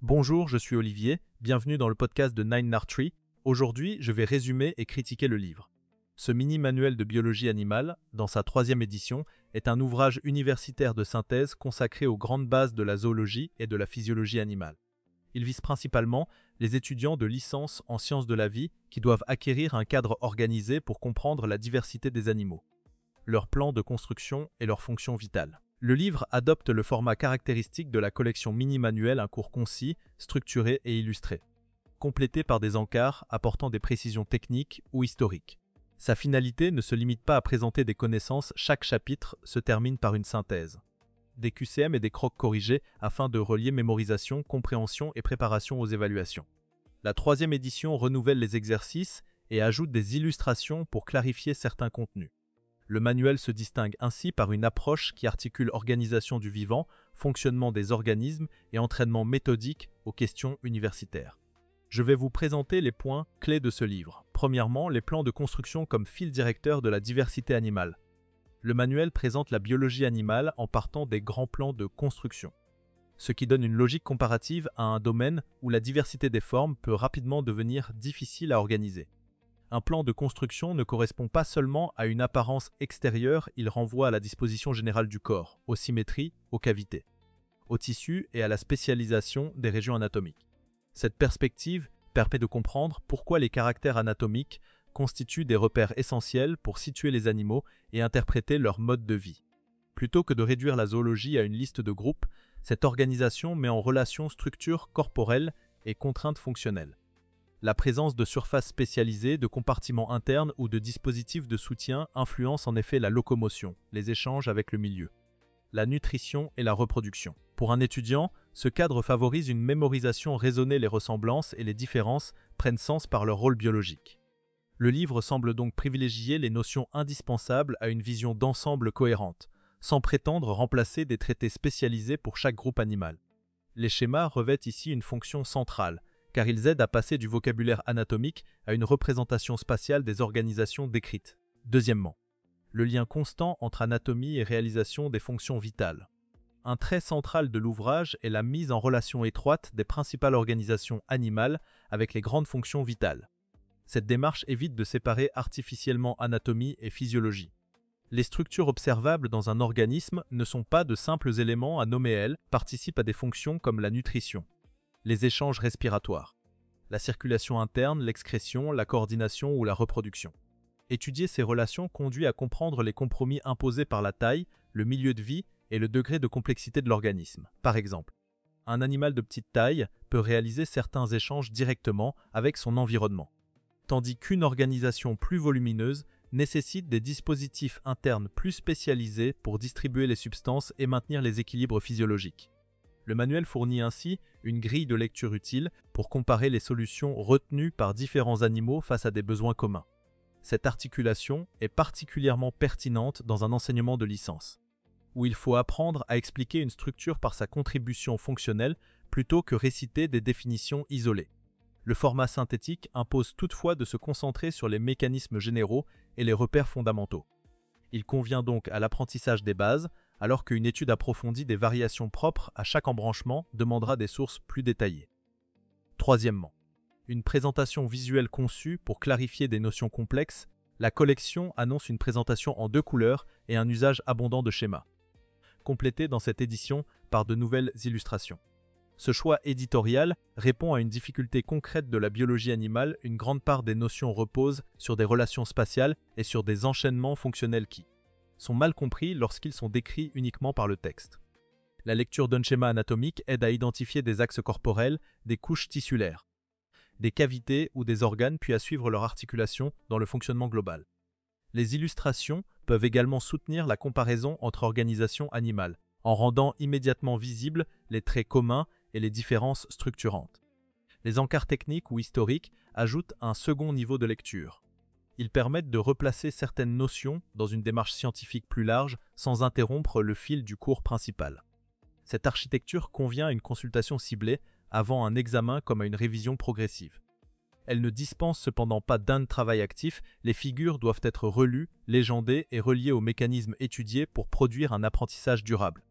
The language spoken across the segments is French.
Bonjour, je suis Olivier, bienvenue dans le podcast de Nine Nard Tree. Aujourd'hui, je vais résumer et critiquer le livre. Ce mini-manuel de biologie animale, dans sa 3e édition, est un ouvrage universitaire de synthèse consacré aux grandes bases de la zoologie et de la physiologie animale. Il vise principalement les étudiants de licence en sciences de la vie qui doivent acquérir un cadre organisé pour comprendre la diversité des animaux, leur plan de construction et leurs fonctions vitales. Le livre adopte le format caractéristique de la collection mini-manuel, un cours concis, structuré et illustré, complété par des encarts apportant des précisions techniques ou historiques. Sa finalité ne se limite pas à présenter des connaissances, chaque chapitre se termine par une synthèse, des QCM et des crocs corrigés afin de relier mémorisation, compréhension et préparation aux évaluations. La 3e édition renouvelle les exercices et ajoute des illustrations pour clarifier certains contenus. Le manuel se distingue ainsi par une approche qui articule organisation du vivant, fonctionnement des organismes et entraînement méthodique aux questions universitaires. Je vais vous présenter les points clés de ce livre. Premièrement, les plans de construction comme fil directeur de la diversité animale. Le manuel présente la biologie animale en partant des grands plans de construction, ce qui donne une logique comparative à un domaine où la diversité des formes peut rapidement devenir difficile à organiser. Un plan de construction ne correspond pas seulement à une apparence extérieure, il renvoie à la disposition générale du corps, aux symétries, aux cavités, aux tissus et à la spécialisation des régions anatomiques. Cette perspective permet de comprendre pourquoi les caractères anatomiques constituent des repères essentiels pour situer les animaux et interpréter leur mode de vie. Plutôt que de réduire la zoologie à une liste de groupes, cette organisation met en relation structure corporelle et contraintes fonctionnelles. La présence de surfaces spécialisées, de compartiments internes ou de dispositifs de soutien influence en effet la locomotion, les échanges avec le milieu, la nutrition et la reproduction. Pour un étudiant, ce cadre favorise une mémorisation raisonnée, les ressemblances et les différences prennent sens par leur rôle biologique. Le livre semble donc privilégier les notions indispensables à une vision d'ensemble cohérente, sans prétendre remplacer des traités spécialisés pour chaque groupe animal. Les schémas revêtent ici une fonction centrale, car ils aident à passer du vocabulaire anatomique à une représentation spatiale des organisations décrites. Deuxièmement, le lien constant entre anatomie et réalisation des fonctions vitales. Un trait central de l'ouvrage est la mise en relation étroite des principales organisations animales avec les grandes fonctions vitales. Cette démarche évite de séparer artificiellement anatomie et physiologie. Les structures observables dans un organisme ne sont pas de simples éléments à nommer, elles participent à des fonctions comme la nutrition, les échanges respiratoires, la circulation interne, l'excrétion, la coordination ou la reproduction. Étudier ces relations conduit à comprendre les compromis imposés par la taille, le milieu de vie et le degré de complexité de l'organisme. Par exemple, un animal de petite taille peut réaliser certains échanges directement avec son environnement, tandis qu'une organisation plus volumineuse nécessite des dispositifs internes plus spécialisés pour distribuer les substances et maintenir les équilibres physiologiques. Le manuel fournit ainsi une grille de lecture utile pour comparer les solutions retenues par différents animaux face à des besoins communs. Cette articulation est particulièrement pertinente dans un enseignement de licence, où il faut apprendre à expliquer une structure par sa contribution fonctionnelle plutôt que réciter des définitions isolées. Le format synthétique impose toutefois de se concentrer sur les mécanismes généraux et les repères fondamentaux. Il convient donc à l'apprentissage des bases, alors qu'une étude approfondie des variations propres à chaque embranchement demandera des sources plus détaillées. Troisièmement, une présentation visuelle conçue pour clarifier des notions complexes, la collection annonce une présentation en 2 couleurs et un usage abondant de schémas, complété dans cette édition par de nouvelles illustrations. Ce choix éditorial répond à une difficulté concrète de la biologie animale. Une grande part des notions reposent sur des relations spatiales et sur des enchaînements fonctionnels qui sont mal compris lorsqu'ils sont décrits uniquement par le texte. La lecture d'un schéma anatomique aide à identifier des axes corporels, des couches tissulaires, des cavités ou des organes, puis à suivre leur articulation dans le fonctionnement global. Les illustrations peuvent également soutenir la comparaison entre organisations animales, en rendant immédiatement visibles les traits communs et les différences structurantes. Les encarts techniques ou historiques ajoutent un second niveau de lecture. Ils permettent de replacer certaines notions dans une démarche scientifique plus large sans interrompre le fil du cours principal. Cette architecture convient à une consultation ciblée avant un examen comme à une révision progressive. Elle ne dispense cependant pas d'un travail actif, les figures doivent être relues, légendées et reliées aux mécanismes étudiés pour produire un apprentissage durable.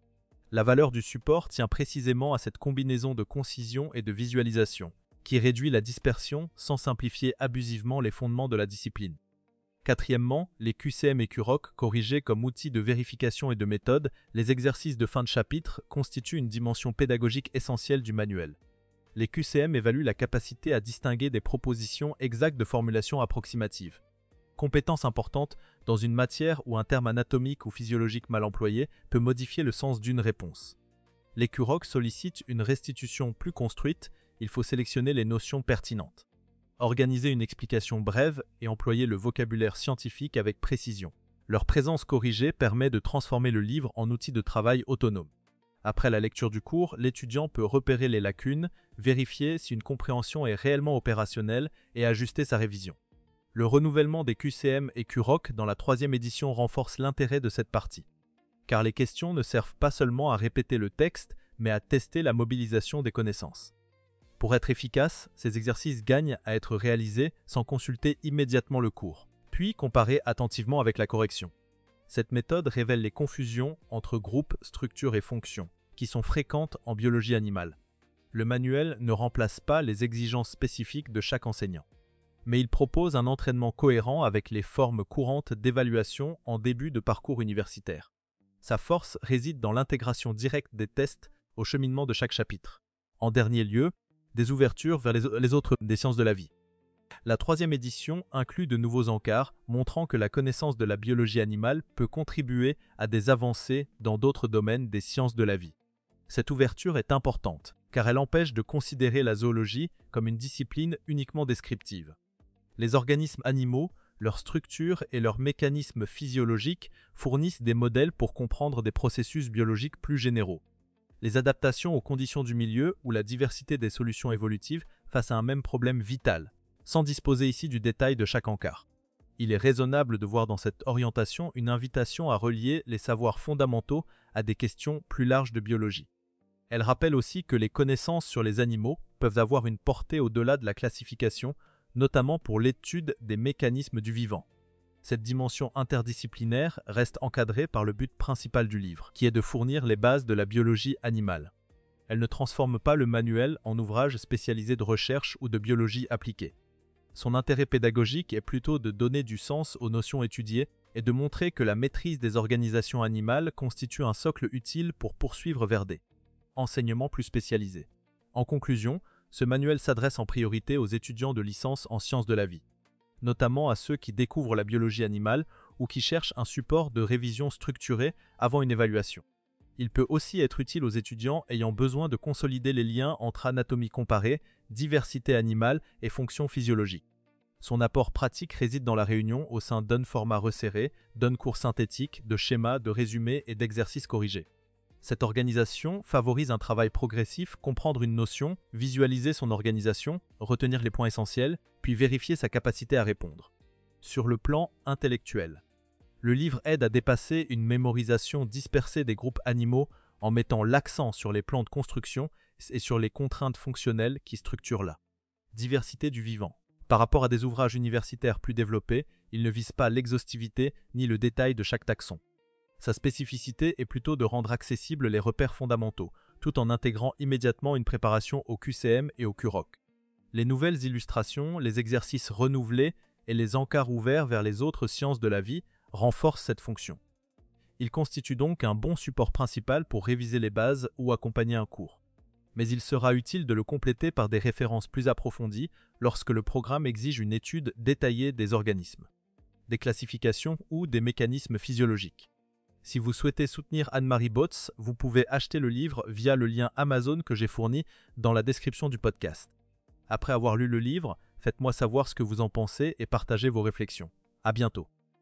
La valeur du support tient précisément à cette combinaison de concision et de visualisation, qui réduit la dispersion sans simplifier abusivement les fondements de la discipline. Quatrièmement, les QCM et QROC, corrigés comme outils de vérification et de méthode, les exercices de fin de chapitre constituent une dimension pédagogique essentielle du manuel. Les QCM évaluent la capacité à distinguer des propositions exactes de formulation approximative. Compétence importante dans une matière où un terme anatomique ou physiologique mal employé peut modifier le sens d'une réponse. Les QROC sollicitent une restitution plus construite, il faut sélectionner les notions pertinentes. Organiser une explication brève et employer le vocabulaire scientifique avec précision. Leur présence corrigée permet de transformer le livre en outil de travail autonome. Après la lecture du cours, l'étudiant peut repérer les lacunes, vérifier si une compréhension est réellement opérationnelle et ajuster sa révision. Le renouvellement des QCM et QROC dans la 3e édition renforce l'intérêt de cette partie, car les questions ne servent pas seulement à répéter le texte, mais à tester la mobilisation des connaissances. Pour être efficace, ces exercices gagnent à être réalisés sans consulter immédiatement le cours, puis comparer attentivement avec la correction. Cette méthode révèle les confusions entre groupes, structures et fonctions, qui sont fréquentes en biologie animale. Le manuel ne remplace pas les exigences spécifiques de chaque enseignant, mais il propose un entraînement cohérent avec les formes courantes d'évaluation en début de parcours universitaire. Sa force réside dans l'intégration directe des tests au cheminement de chaque chapitre. En dernier lieu, des ouvertures vers les autres des sciences de la vie. La 3e édition inclut de nouveaux encarts, montrant que la connaissance de la biologie animale peut contribuer à des avancées dans d'autres domaines des sciences de la vie. Cette ouverture est importante, car elle empêche de considérer la zoologie comme une discipline uniquement descriptive. Les organismes animaux, leur structure et leurs mécanismes physiologiques fournissent des modèles pour comprendre des processus biologiques plus généraux. Les adaptations aux conditions du milieu ou la diversité des solutions évolutives face à un même problème vital, sans disposer ici du détail de chaque encart. Il est raisonnable de voir dans cette orientation une invitation à relier les savoirs fondamentaux à des questions plus larges de biologie. Elle rappelle aussi que les connaissances sur les animaux peuvent avoir une portée au-delà de la classification, notamment pour l'étude des mécanismes du vivant. Cette dimension interdisciplinaire reste encadrée par le but principal du livre, qui est de fournir les bases de la biologie animale. Elle ne transforme pas le manuel en ouvrage spécialisé de recherche ou de biologie appliquée. Son intérêt pédagogique est plutôt de donner du sens aux notions étudiées et de montrer que la maîtrise des organisations animales constitue un socle utile pour poursuivre vers des enseignements plus spécialisés. En conclusion, ce manuel s'adresse en priorité aux étudiants de licence en sciences de la vie, notamment à ceux qui découvrent la biologie animale ou qui cherchent un support de révision structuré avant une évaluation. Il peut aussi être utile aux étudiants ayant besoin de consolider les liens entre anatomie comparée, diversité animale et fonctions physiologiques. Son apport pratique réside dans la réunion au sein d'un format resserré, d'un cours synthétique, de schémas, de résumés et d'exercices corrigés. Cette organisation favorise un travail progressif, comprendre une notion, visualiser son organisation, retenir les points essentiels, puis vérifier sa capacité à répondre. Sur le plan intellectuel, le livre aide à dépasser une mémorisation dispersée des groupes animaux en mettant l'accent sur les plans de construction et sur les contraintes fonctionnelles qui structurent la diversité du vivant. Par rapport à des ouvrages universitaires plus développés, il ne vise pas l'exhaustivité ni le détail de chaque taxon. Sa spécificité est plutôt de rendre accessibles les repères fondamentaux, tout en intégrant immédiatement une préparation au QCM et au QROC. Les nouvelles illustrations, les exercices renouvelés et les encarts ouverts vers les autres sciences de la vie renforcent cette fonction. Il constitue donc un bon support principal pour réviser les bases ou accompagner un cours. Mais il sera utile de le compléter par des références plus approfondies lorsque le programme exige une étude détaillée des organismes, des classifications ou des mécanismes physiologiques. Si vous souhaitez soutenir Anne-Marie Botz, vous pouvez acheter le livre via le lien Amazon que j'ai fourni dans la description du podcast. Après avoir lu le livre, faites-moi savoir ce que vous en pensez et partagez vos réflexions. À bientôt.